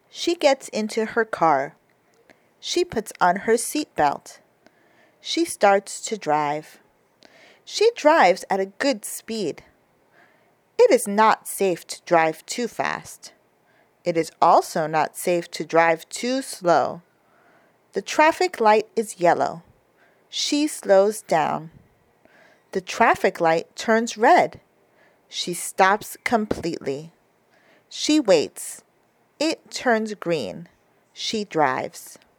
She gets into her car. She puts on her seatbelt. She starts to drive. She drives at a good speed. It is not safe to drive too fast. It is also not safe to drive too slow. The traffic light is yellow. She slows down. The traffic light turns red. She stops completely. She waits. It turns green. She drives.